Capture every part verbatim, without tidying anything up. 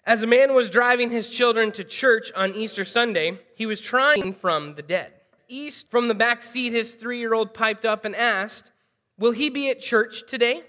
As a man was driving his children to church on Easter Sunday, he was trying from the dead. East, from the back seat, his three-year-old piped up and asked, "Will he be at church today?"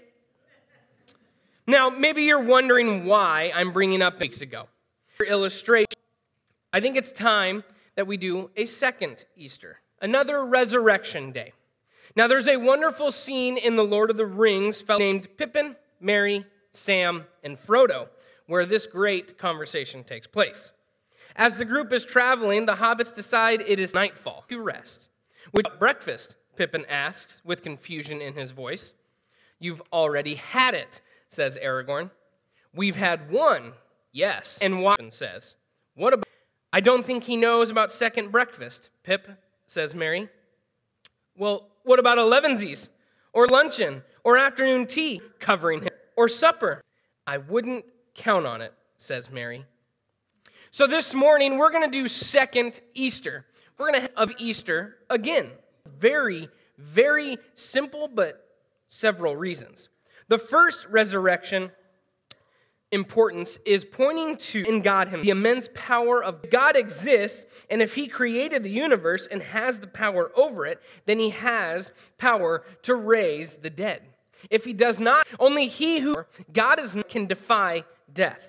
Now, maybe you're wondering why I'm bringing up weeks ago. For illustration, I think it's time that we do a second Easter, another resurrection day. Now, there's a wonderful scene in The Lord of the Rings named Pippin, Merry, Sam, and Frodo, where this great conversation takes place. As the group is traveling, the hobbits decide it is nightfall to rest. With breakfast, Pippin asks with confusion in his voice. "You've already had it," says Aragorn. "We've had one, yes." And Watson says, "What about?" "I don't think he knows about second breakfast," Pip, says Merry. "Well, what about elevensies, or luncheon, or afternoon tea covering him, or supper?" "I wouldn't count on it," says Merry. So this morning, we're going to do second Easter. We're going to have Easter again. Very, very simple, but several reasons. The first resurrection importance is pointing to in God himself, the immense power of God exists, and if he created the universe and has the power over it, then he has power to raise the dead. If he does not, only he who God is can defy death.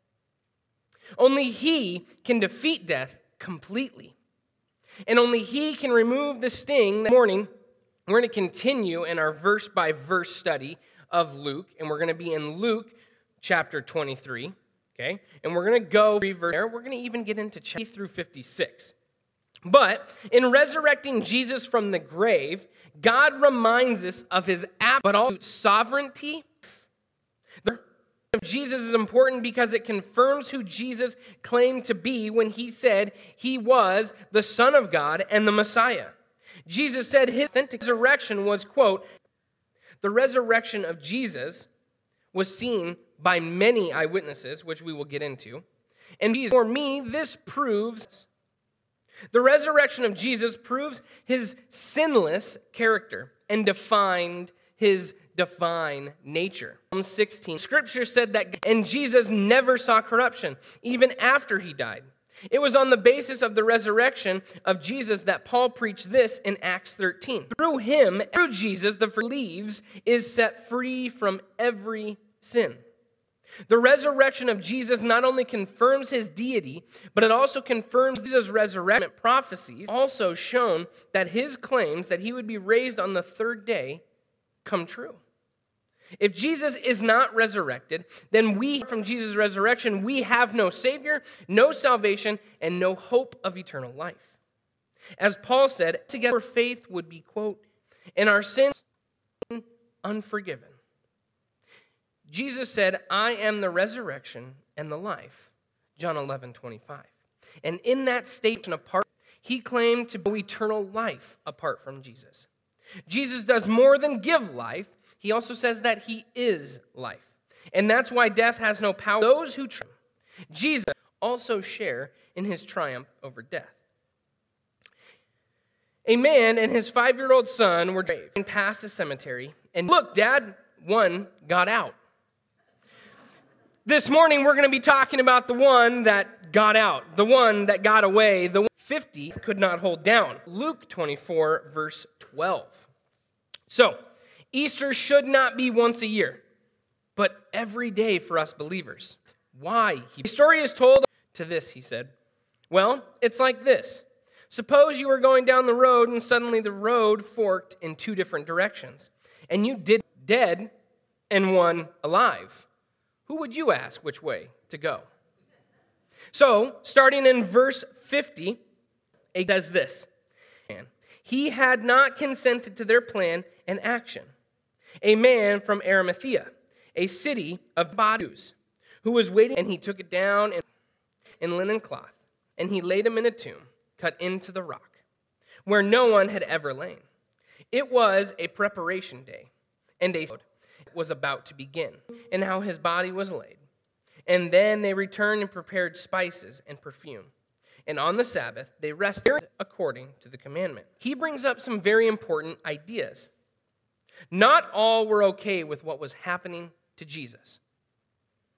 Only he can defeat death completely. And only he can remove the sting. This morning, we're going to continue in our verse-by-verse study of Luke, and we're going to be in Luke chapter twenty-three, okay? And we're going to go three verses there. We're going to even get into chapter through fifty-six. But in resurrecting Jesus from the grave, God reminds us of his absolute sovereignty. The of Jesus is important because it confirms who Jesus claimed to be when he said he was the Son of God and the Messiah. Jesus said his authentic resurrection was, quote, "The resurrection of Jesus was seen by many eyewitnesses," which we will get into. "And for me, this proves," the resurrection of Jesus proves his sinless character and defined his divine nature. Psalm sixteen, Scripture said that, and Jesus never saw corruption, even after he died. It was on the basis of the resurrection of Jesus that Paul preached this in Acts thirteen. Through him, through Jesus, the believes is set free from every sin. The resurrection of Jesus not only confirms his deity, but it also confirms Jesus' resurrection prophecies, also shown that his claims that he would be raised on the third day come true. If Jesus is not resurrected, then we, from Jesus' resurrection, we have no Savior, no salvation, and no hope of eternal life. As Paul said, together faith would be, quote, "and our sins unforgiven." Jesus said, "I am the resurrection and the life," John eleven twenty-five. And in that statement apart, he claimed to be eternal life apart from Jesus. Jesus does more than give life. He also says that he is life. And that's why death has no power. Those who trust Jesus also share in his triumph over death. A man and his five-year-old son were driving past a cemetery, and look, Dad, one got out. This morning, we're going to be talking about the one that got out, the one that got away, the one fifty could not hold down. Luke twenty-four, verse twelve. So, Easter should not be once a year, but every day for us believers. Why? The story is told to this, he said. Well, it's like this. Suppose you were going down the road and suddenly the road forked in two different directions, and you did dead and one alive. Who would you ask which way to go? So, starting in verse fifty, it says this. He had not consented to their plan and action. A man from Arimathea, a city of Jews, who was waiting, and he took it down in, in linen cloth, and he laid him in a tomb cut into the rock, where no one had ever lain. It was a preparation day, and a was about to begin, and how his body was laid. And then they returned and prepared spices and perfume. And on the Sabbath, they rested according to the commandment. He brings up some very important ideas. Not all were okay with what was happening to Jesus.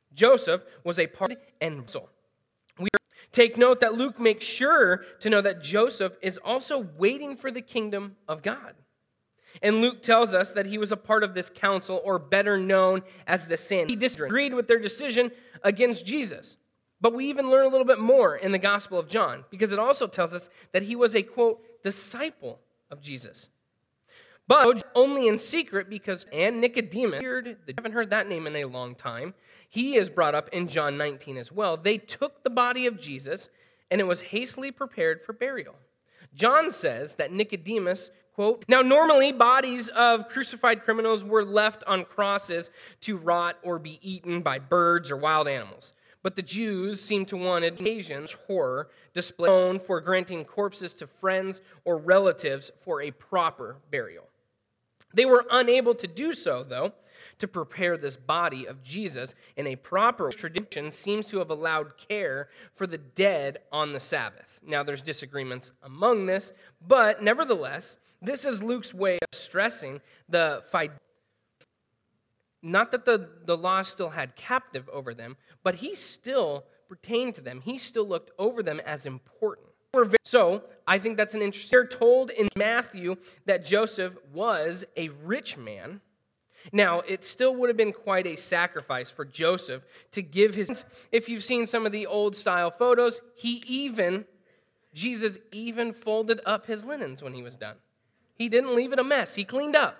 Joseph was a part and vessel. We take note that Luke makes sure to know that Joseph is also waiting for the kingdom of God. And Luke tells us that he was a part of this council, or better known as the Sanhedrin. He disagreed with their decision against Jesus. But we even learn a little bit more in the Gospel of John, because it also tells us that he was a, quote, disciple of Jesus. But only in secret, because and Nicodemus, I haven't heard that name in a long time. He is brought up in John nineteen as well. They took the body of Jesus, and it was hastily prepared for burial. John says that Nicodemus, quote, now normally bodies of crucified criminals were left on crosses to rot or be eaten by birds or wild animals. But the Jews seem to want occasions, horror, displayed for granting corpses to friends or relatives for a proper burial. They were unable to do so, though, to prepare this body of Jesus in a proper tradition seems to have allowed care for the dead on the Sabbath. Now, there's disagreements among this, but nevertheless, this is Luke's way of stressing the fidelity. Not that the, the law still had captive over them, but he still pertained to them. He still looked over them as important. So, I think that's an interesting. We're told in Matthew that Joseph was a rich man. Now, it still would have been quite a sacrifice for Joseph to give his. If you've seen some of the old style photos, he even, Jesus even folded up his linens when he was done. He didn't leave it a mess. He cleaned up.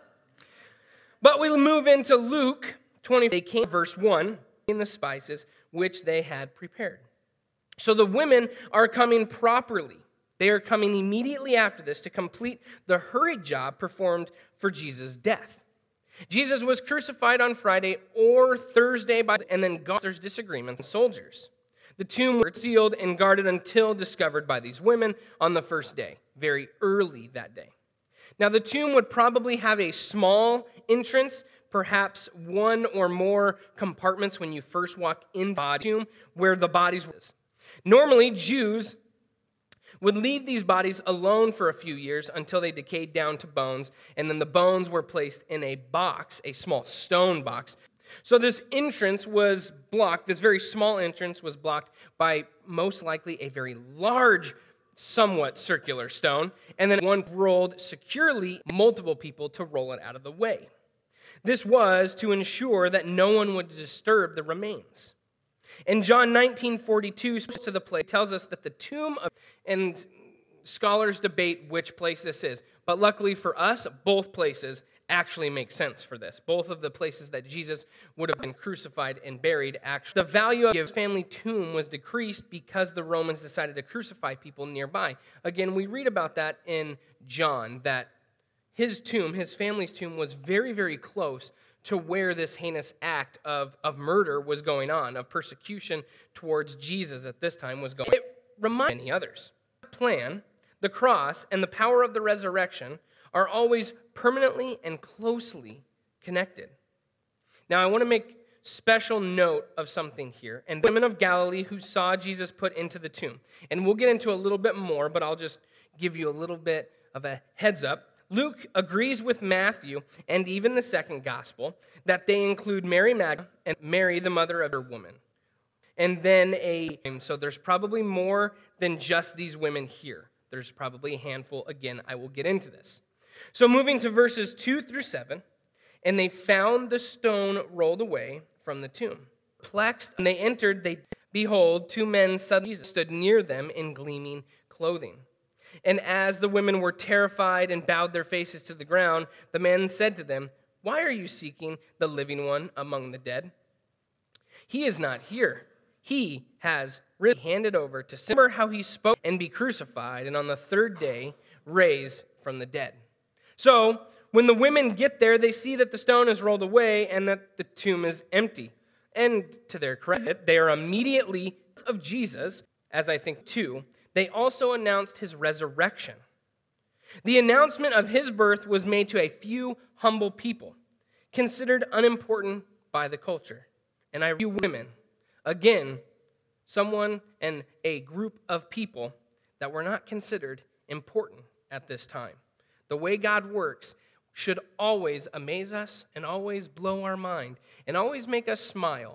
But we'll move into Luke twenty. They came, verse one, in the spices which they had prepared. So the women are coming properly. They are coming immediately after this to complete the hurried job performed for Jesus' death. Jesus was crucified on Friday or Thursday, by, and then God, there's disagreements with soldiers. The tomb was sealed and guarded until discovered by these women on the first day, very early that day. Now, the tomb would probably have a small entrance, perhaps one or more compartments when you first walk into the tomb where the bodies were. Normally, Jews would leave these bodies alone for a few years until they decayed down to bones, and then the bones were placed in a box, a small stone box. So this entrance was blocked, this very small entrance was blocked by most likely a very large, somewhat circular stone, and then one rolled securely, multiple people to roll it out of the way. This was to ensure that no one would disturb the remains. In John nineteen forty-two, to the place, tells us that the tomb of, and scholars debate which place this is, but luckily for us, both places actually make sense for this. Both of the places that Jesus would have been crucified and buried, actually. The value of his family tomb was decreased because the Romans decided to crucify people nearby. Again, we read about that in John, that his tomb, his family's tomb, was very, very close to where this heinous act of, of murder was going on, of persecution towards Jesus at this time was going on. It reminds many others. The plan, the cross, and the power of the resurrection are always permanently and closely connected. Now, I want to make special note of something here. And women of Galilee who saw Jesus put into the tomb. And we'll get into a little bit more, but I'll just give you a little bit of a heads up. Luke agrees with Matthew and even the second gospel that they include Mary Magdalene and Mary, the mother of her woman. And then a, so there's probably more than just these women here. There's probably a handful. Again, I will get into this. So moving to verses two through seven, and they found the stone rolled away from the tomb. Perplexed, and they entered, they behold, two men suddenly stood near them in gleaming clothing. And as the women were terrified and bowed their faces to the ground, the man said to them, "Why are you seeking the living one among the dead? He is not here. He has really handed over to sin. Remember how he spoke and be crucified, and on the third day raised from the dead." So when the women get there, they see that the stone is rolled away and that the tomb is empty. And to their credit, they are immediately of Jesus, as I think too. They also announced his resurrection. The announcement of his birth was made to a few humble people, considered unimportant by the culture. And I few women, again, someone and a group of people that were not considered important at this time. The way God works should always amaze us and always blow our mind and always make us smile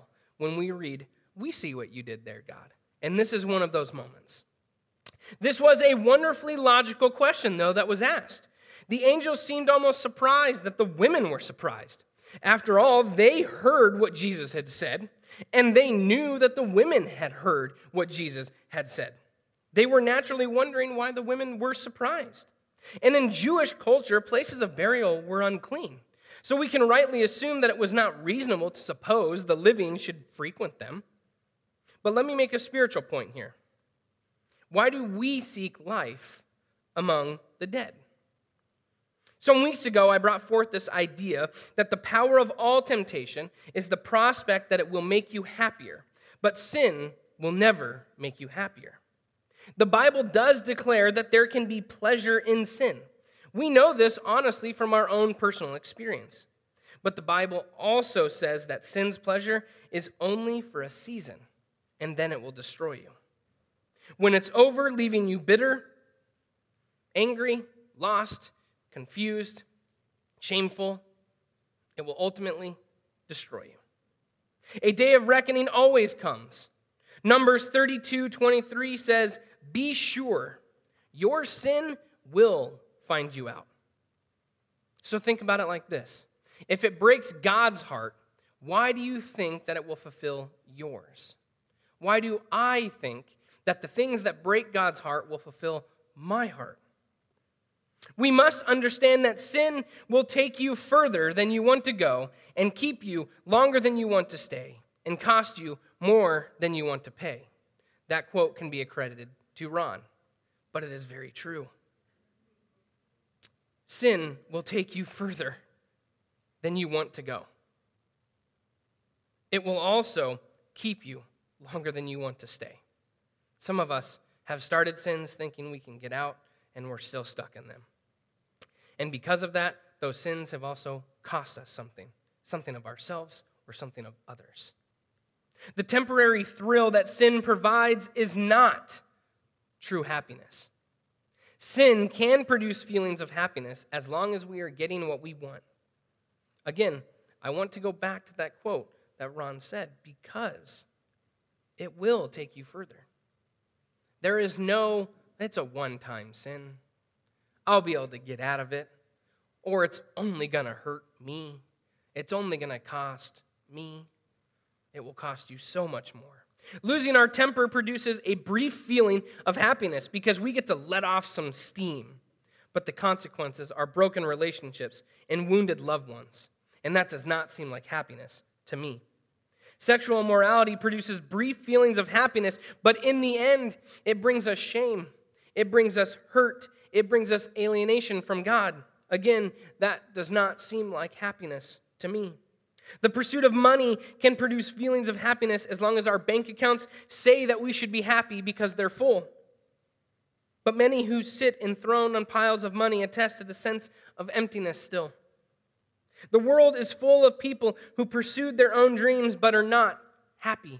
when we read, "We see what you did there, God." And this is one of those moments. This was a wonderfully logical question, though, that was asked. The angels seemed almost surprised that the women were surprised. After all, they heard what Jesus had said, and they knew that the women had heard what Jesus had said. They were naturally wondering why the women were surprised. And in Jewish culture, places of burial were unclean. So we can rightly assume that it was not reasonable to suppose the living should frequent them. But let me make a spiritual point here. Why do we seek life among the dead? Some weeks ago, I brought forth this idea that the power of all temptation is the prospect that it will make you happier, but sin will never make you happier. The Bible does declare that there can be pleasure in sin. We know this honestly from our own personal experience. But the Bible also says that sin's pleasure is only for a season, and then it will destroy you. When it's over, leaving you bitter, angry, lost, confused, shameful, it will ultimately destroy you. A day of reckoning always comes. Numbers thirty-two twenty-three says, "Be sure your sin will find you out." So think about it like this. If it breaks God's heart, why do you think that it will fulfill yours? Why do I think that the things that break God's heart will fulfill my heart? We must understand that sin will take you further than you want to go and keep you longer than you want to stay and cost you more than you want to pay. That quote can be accredited to Ron, but it is very true. Sin will take you further than you want to go. It will also keep you longer than you want to stay. Some of us have started sins thinking we can get out, and we're still stuck in them. And because of that, those sins have also cost us something, something of ourselves or something of others. The temporary thrill that sin provides is not true happiness. Sin can produce feelings of happiness as long as we are getting what we want. Again, I want to go back to that quote that Ron said, because it will take you further. There is no, it's a one-time sin. I'll be able to get out of it. Or it's only going to hurt me. It's only going to cost me. It will cost you so much more. Losing our temper produces a brief feeling of happiness because we get to let off some steam. But the consequences are broken relationships and wounded loved ones. And that does not seem like happiness to me. Sexual immorality produces brief feelings of happiness, but in the end, it brings us shame. It brings us hurt. It brings us alienation from God. Again, that does not seem like happiness to me. The pursuit of money can produce feelings of happiness as long as our bank accounts say that we should be happy because they're full. But many who sit enthroned on piles of money attest to the sense of emptiness still. The world is full of people who pursued their own dreams but are not happy.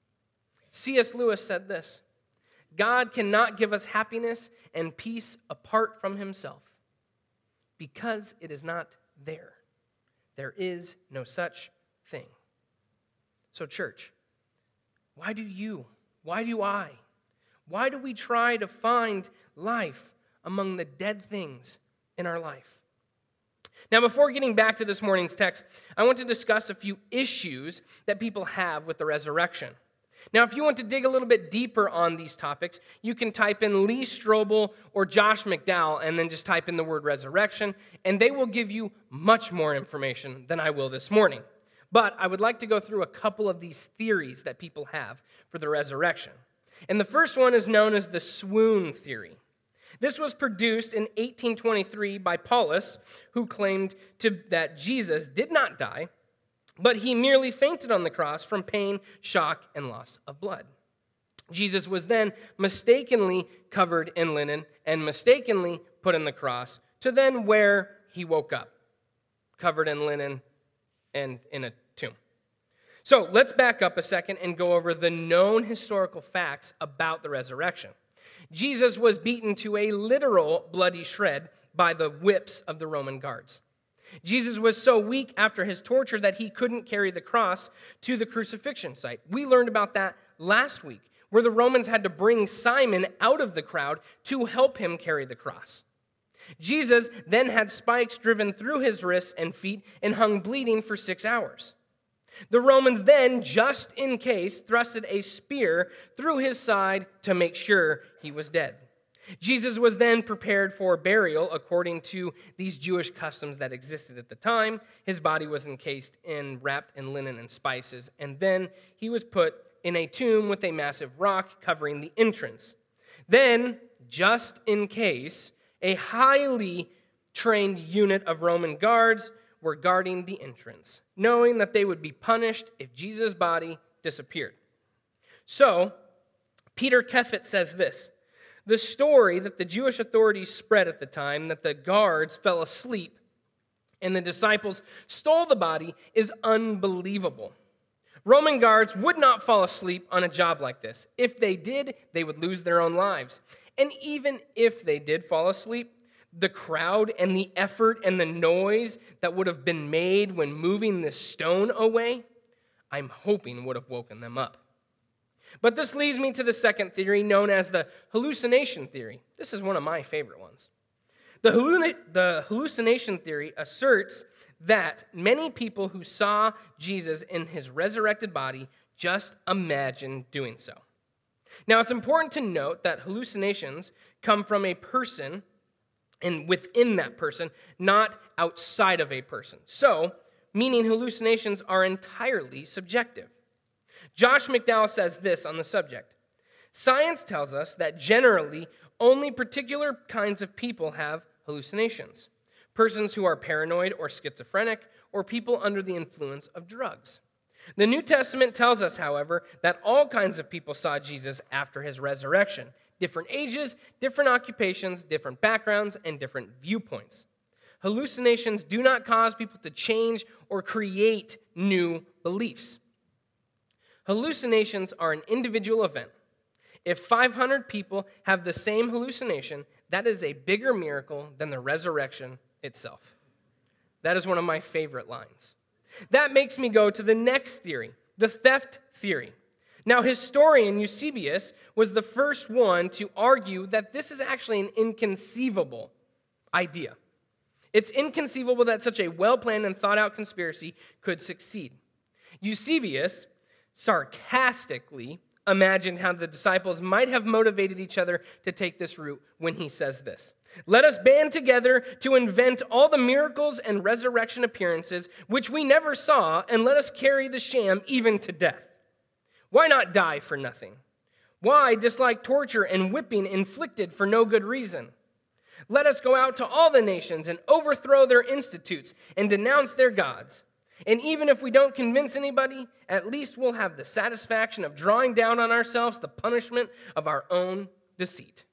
C S Lewis said this, "God cannot give us happiness and peace apart from himself because it is not there. There is no such thing." So, church, why do you, why do I, why do we try to find life among the dead things in our life? Now, before getting back to this morning's text, I want to discuss a few issues that people have with the resurrection. Now, if you want to dig a little bit deeper on these topics, you can type in Lee Strobel or Josh McDowell and then just type in the word resurrection, and they will give you much more information than I will this morning. But I would like to go through a couple of these theories that people have for the resurrection. And the first one is known as the swoon theory. This was produced in eighteen twenty-three by Paulus, who claimed to, that Jesus did not die, but he merely fainted on the cross from pain, shock, and loss of blood. Jesus was then mistakenly covered in linen and mistakenly put on the cross to then where he woke up, covered in linen and in a tomb. So let's back up a second and go over the known historical facts about the resurrection. Jesus was beaten to a literal bloody shred by the whips of the Roman guards. Jesus was so weak after his torture that he couldn't carry the cross to the crucifixion site. We learned about that last week, where the Romans had to bring Simon out of the crowd to help him carry the cross. Jesus then had spikes driven through his wrists and feet and hung bleeding for six hours. The Romans then, just in case, thrusted a spear through his side to make sure he was dead. Jesus was then prepared for burial according to these Jewish customs that existed at the time. His body was encased and wrapped in linen and spices, and then he was put in a tomb with a massive rock covering the entrance. Then, just in case, a highly trained unit of Roman guards were guarding the entrance, knowing that they would be punished if Jesus' body disappeared. So, Peter Keffett says this: the story that the Jewish authorities spread at the time, that the guards fell asleep and the disciples stole the body, is unbelievable. Roman guards would not fall asleep on a job like this. If they did, they would lose their own lives. And even if they did fall asleep, the crowd and the effort and the noise that would have been made when moving this stone away, I'm hoping would have woken them up. But this leads me to the second theory, known as the hallucination theory. This is one of my favorite ones. The, halluc- the hallucination theory asserts that many people who saw Jesus in his resurrected body just imagined doing so. Now, it's important to note that hallucinations come from a person and within that person, not outside of a person. So, meaning hallucinations are entirely subjective. Josh McDowell says this on the subject: science tells us that generally only particular kinds of people have hallucinations. Persons who are paranoid or schizophrenic, or people under the influence of drugs. The New Testament tells us, however, that all kinds of people saw Jesus after his resurrection. Different ages, different occupations, different backgrounds, and different viewpoints. Hallucinations do not cause people to change or create new beliefs. Hallucinations are an individual event. If five hundred people have the same hallucination, that is a bigger miracle than the resurrection itself. That is one of my favorite lines. That makes me go to the next theory, the theft theory. Now, historian Eusebius was the first one to argue that this is actually an inconceivable idea. It's inconceivable that such a well-planned and thought-out conspiracy could succeed. Eusebius sarcastically imagined how the disciples might have motivated each other to take this route when he says this: "Let us band together to invent all the miracles and resurrection appearances which we never saw, and let us carry the sham even to death. Why not die for nothing? Why dislike torture and whipping inflicted for no good reason? Let us go out to all the nations and overthrow their institutes and denounce their gods. And even if we don't convince anybody, at least we'll have the satisfaction of drawing down on ourselves the punishment of our own deceit."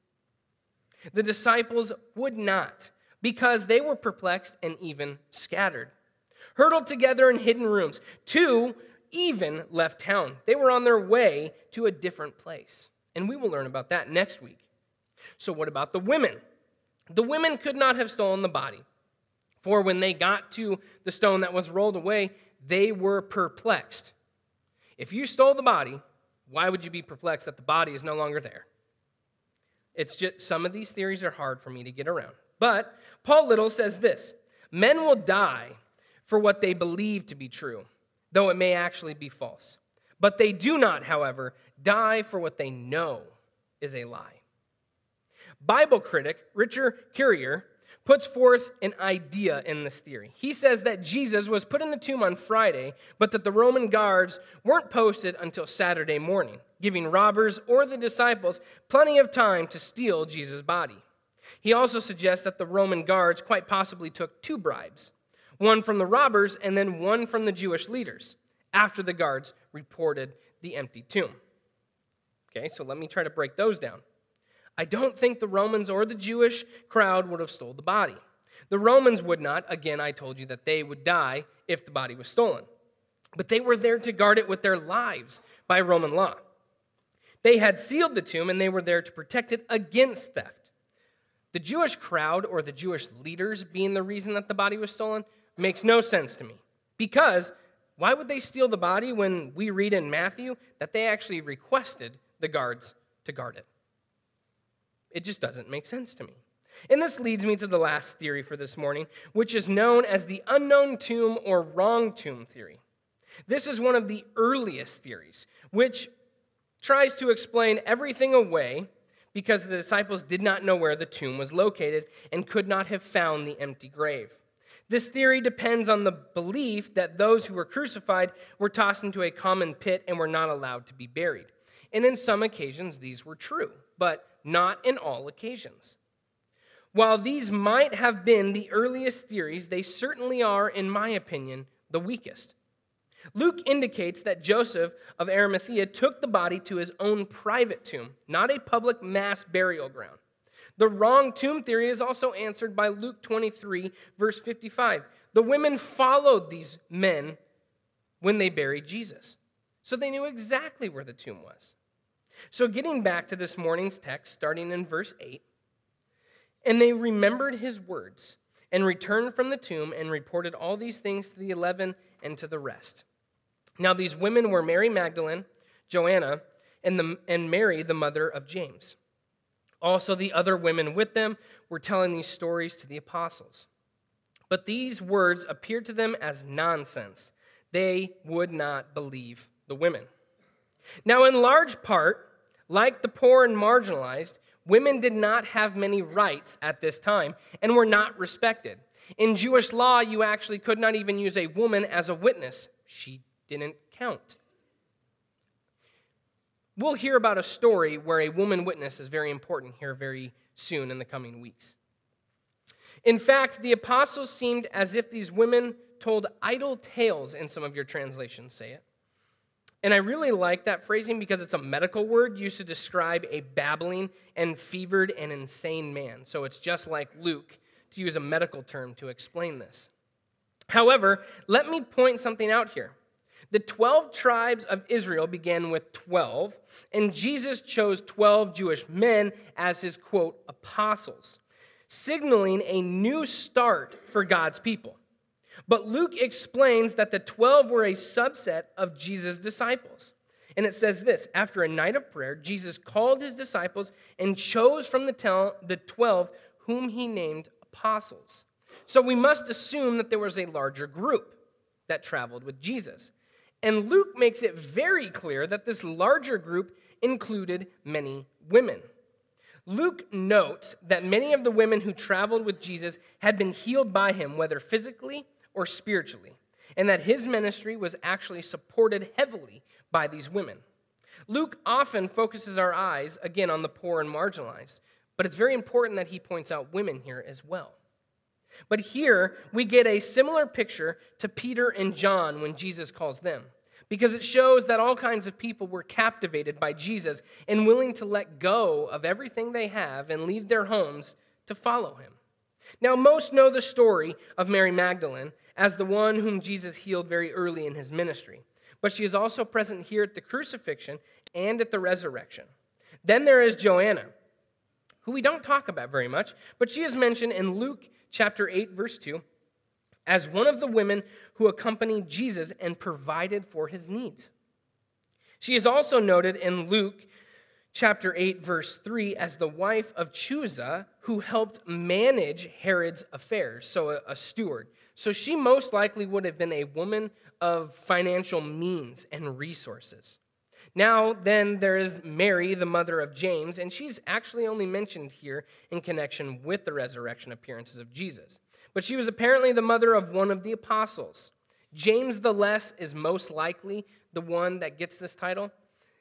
The disciples would not, because they were perplexed and even scattered. Huddled together in hidden rooms. Two even left town. They were on their way to a different place. And we will learn about that next week. So what about the women? The women could not have stolen the body. For when they got to the stone that was rolled away, they were perplexed. If you stole the body, why would you be perplexed that the body is no longer there? It's just, some of these theories are hard for me to get around. But Paul Little says this: men will die for what they believe to be true, though it may actually be false. But they do not, however, die for what they know is a lie. Bible critic Richard Currier puts forth an idea in this theory. He says that Jesus was put in the tomb on Friday, but that the Roman guards weren't posted until Saturday morning, giving robbers or the disciples plenty of time to steal Jesus' body. He also suggests that the Roman guards quite possibly took two bribes, one from the robbers and then one from the Jewish leaders, after the guards reported the empty tomb. Okay, so let me try to break those down. I don't think the Romans or the Jewish crowd would have stolen the body. The Romans would not. Again, I told you that they would die if the body was stolen. But they were there to guard it with their lives by Roman law. They had sealed the tomb, and they were there to protect it against theft. The Jewish crowd or the Jewish leaders being the reason that the body was stolen, Makes no sense to me. Because why would they steal the body when we read in Matthew that they actually requested the guards to guard it? It just doesn't make sense to me. And this leads me to the last theory for this morning, which is known as the unknown tomb or wrong tomb theory. This is one of the earliest theories, which tries to explain everything away because the disciples did not know where the tomb was located and could not have found the empty grave. This theory depends on the belief that those who were crucified were tossed into a common pit and were not allowed to be buried. And in some occasions, these were true, but not in all occasions. While these might have been the earliest theories, they certainly are, in my opinion, the weakest. Luke indicates that Joseph of Arimathea took the body to his own private tomb, not a public mass burial ground. The wrong tomb theory is also answered by Luke twenty-three, verse fifty-five. The women followed these men when they buried Jesus, so they knew exactly where the tomb was. So getting back to this morning's text, starting in verse eight, and they remembered his words and returned from the tomb and reported all these things to the eleven and to the rest. Now these women were Mary Magdalene, Joanna, and, the, and Mary, the mother of James. Also the other women with them were telling these stories to the apostles. But these words appeared to them as nonsense. They would not believe the women. Now in large part, like the poor and marginalized, women did not have many rights at this time and were not respected. In Jewish law, you actually could not even use a woman as a witness. She didn't count. We'll hear about a story where a woman witness is very important here very soon in the coming weeks. In fact, the apostles seemed as if these women told idle tales, in some of your translations say it. And I really like that phrasing because it's a medical word used to describe a babbling and fevered and insane man. So it's just like Luke to use a medical term to explain this. However, let me point something out here. The twelve tribes of Israel began with twelve, and Jesus chose twelve Jewish men as his, quote, apostles, signaling a new start for God's people. But Luke explains that the twelve were a subset of Jesus' disciples. And it says this, after a night of prayer, Jesus called his disciples and chose from the twelve whom he named apostles. So we must assume that there was a larger group that traveled with Jesus. And Luke makes it very clear that this larger group included many women. Luke notes that many of the women who traveled with Jesus had been healed by him, whether physically or spiritually, and that his ministry was actually supported heavily by these women. Luke often focuses our eyes, again, on the poor and marginalized, but it's very important that he points out women here as well. But here, we get a similar picture to Peter and John when Jesus calls them, because it shows that all kinds of people were captivated by Jesus and willing to let go of everything they have and leave their homes to follow him. Now, most know the story of Mary Magdalene as the one whom Jesus healed very early in his ministry, but she is also present here at the crucifixion and at the resurrection. Then there is Joanna, who we don't talk about very much, but she is mentioned in Luke chapter eight, verse two, as one of the women who accompanied Jesus and provided for his needs. She is also noted in Luke chapter eight, verse three, as the wife of Chuza, who helped manage Herod's affairs, so a, a steward. So she most likely would have been a woman of financial means and resources. Now, then, there is Mary, the mother of James, and she's actually only mentioned here in connection with the resurrection appearances of Jesus. But she was apparently the mother of one of the apostles. James the Less is most likely the one that gets this title,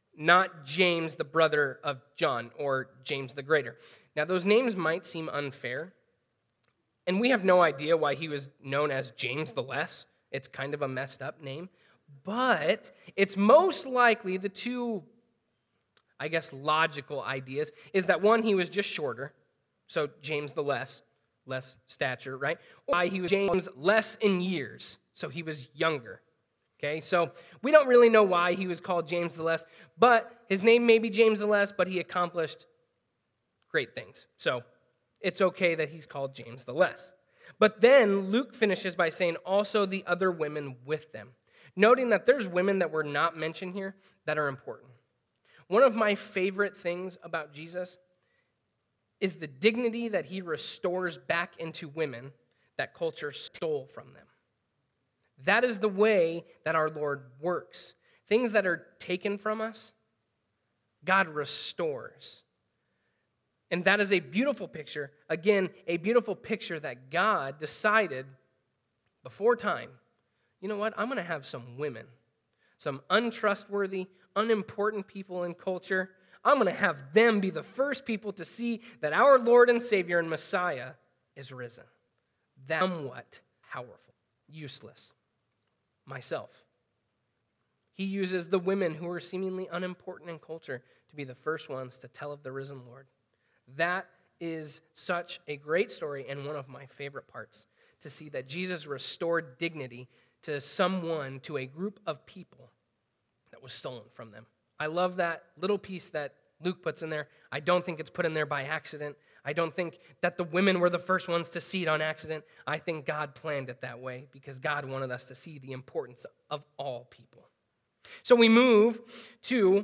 not James, the brother of John, or James the Greater. Now, those names might seem unfair, and we have no idea why he was known as James the Less. It's kind of a messed up name. But it's most likely the two, I guess, logical ideas is that one, he was just shorter, so James the Less, less stature, right? Why he was James less in years, so he was younger. Okay, so we don't really know why he was called James the Less, but his name may be James the Less, but he accomplished great things. So it's okay that he's called James the Less. But then Luke finishes by saying also the other women with them, noting that there's women that were not mentioned here that are important. One of my favorite things about Jesus is the dignity that he restores back into women that culture stole from them. That is the way that our Lord works. Things that are taken from us, God restores. And that is a beautiful picture. Again, a beautiful picture that God decided before time, you know what, I'm going to have some women, some untrustworthy, unimportant people in culture. I'm going to have them be the first people to see that our Lord and Savior and Messiah is risen. That's somewhat powerful, useless. Myself. He uses the women who are seemingly unimportant in culture to be the first ones to tell of the risen Lord. That is such a great story and one of my favorite parts, to see that Jesus restored dignity to someone, to a group of people that was stolen from them. I love that little piece that Luke puts in there. I don't think it's put in there by accident. I don't think that the women were the first ones to see it on accident. I think God planned it that way because God wanted us to see the importance of all people. So we move to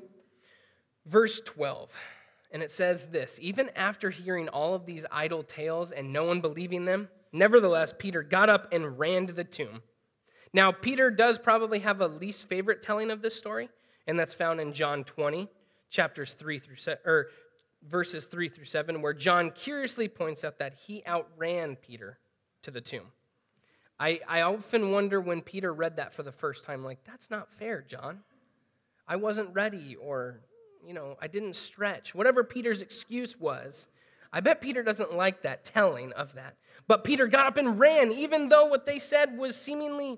verse twelve, and it says this: even after hearing all of these idle tales and no one believing them, nevertheless, Peter got up and ran to the tomb. Now, Peter does probably have a least favorite telling of this story, and that's found in John twenty, chapters three through seven, or verses three through seven, where John curiously points out that he outran Peter to the tomb. I, I often wonder when Peter read that for the first time, like, that's not fair, John. I wasn't ready, or, you know, I didn't stretch. Whatever Peter's excuse was, I bet Peter doesn't like that telling of that. But Peter got up and ran, even though what they said was seemingly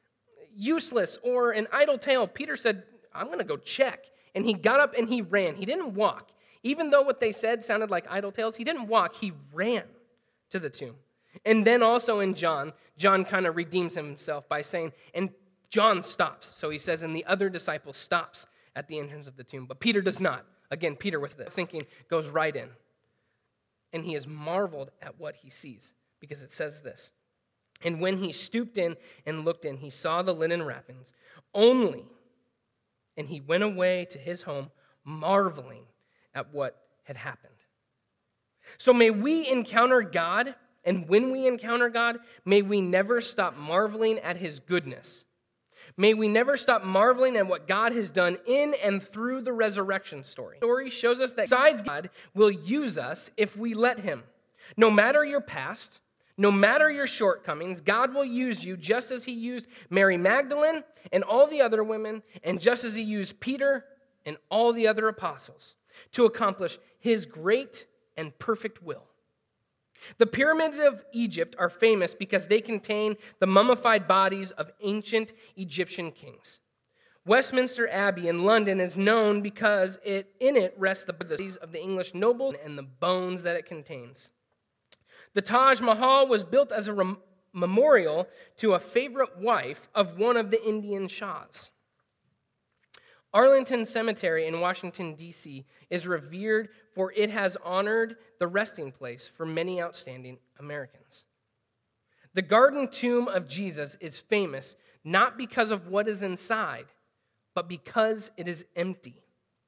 useless or an idle tale. Peter said, I'm going to go check. And he got up and he ran. He didn't walk. Even though what they said sounded like idle tales, he didn't walk. He ran to the tomb. And then also in John, John kind of redeems himself by saying, and John stops. So he says, and the other disciple stops at the entrance of the tomb. But Peter does not. Again, Peter with the thinking goes right in. And he is marveled at what he sees, because it says this: and when he stooped in and looked in, he saw the linen wrappings only, and he went away to his home, marveling at what had happened. So may we encounter God, and when we encounter God, may we never stop marveling at his goodness. May we never stop marveling at what God has done in and through the resurrection story. The story shows us that besides God will use us if we let him. No matter your past, no matter your shortcomings, God will use you just as he used Mary Magdalene and all the other women, and just as he used Peter and all the other apostles to accomplish his great and perfect will. The pyramids of Egypt are famous because they contain the mummified bodies of ancient Egyptian kings. Westminster Abbey in London is known because it, in it rests the bodies of the English nobles and the bones that it contains. The Taj Mahal was built as a rem- memorial to a favorite wife of one of the Indian Shahs. Arlington Cemetery in Washington, D C is revered for it has honored the resting place for many outstanding Americans. The Garden Tomb of Jesus is famous not because of what is inside, but because it is empty.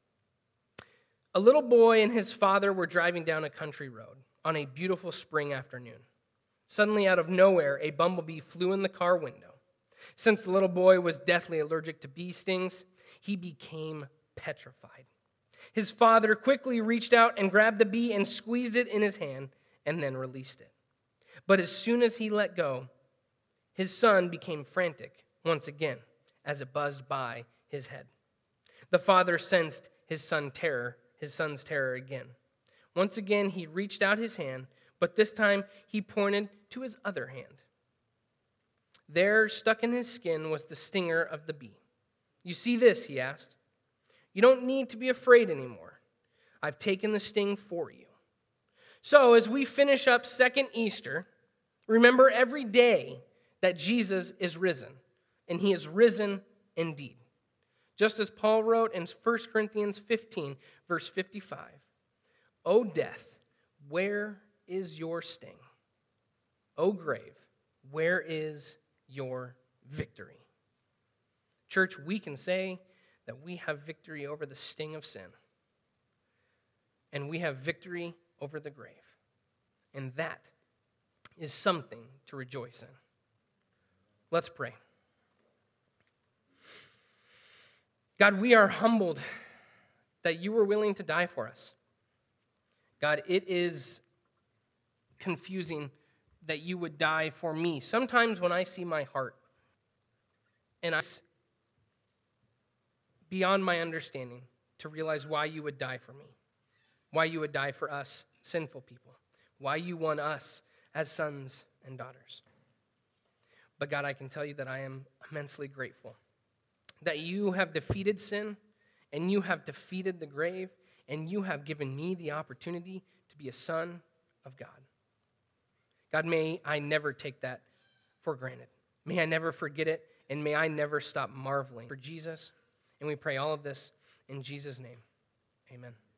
A little boy and his father were driving down a country road on a beautiful spring afternoon. Suddenly, out of nowhere, a bumblebee flew in the car window. Since the little boy was deathly allergic to bee stings, he became petrified. His father quickly reached out and grabbed the bee and squeezed it in his hand and then released it. But as soon as he let go, his son became frantic once again as it buzzed by his head. The father sensed his son terror, his son's terror again. Once again, he reached out his hand, but this time he pointed to his other hand. There, stuck in his skin, was the stinger of the bee. You see this, he asked. You don't need to be afraid anymore. I've taken the sting for you. So as we finish up second Easter, remember every day that Jesus is risen, and he is risen indeed. Just as Paul wrote in First Corinthians fifteen, verse fifty-five, O death, where is your sting? O grave, where is your victory? Church, we can say that we have victory over the sting of sin. And we have victory over the grave. And that is something to rejoice in. Let's pray. God, we are humbled that you were willing to die for us. God, it is confusing that you would die for me. Sometimes when I see my heart, and I beyond my understanding to realize why you would die for me, why you would die for us, sinful people, why you won us as sons and daughters. But God, I can tell you that I am immensely grateful that you have defeated sin, and you have defeated the grave, and you have given me the opportunity to be a son of God. God, may I never take that for granted. May I never forget it, and may I never stop marveling for Jesus. And we pray all of this in Jesus' name. Amen.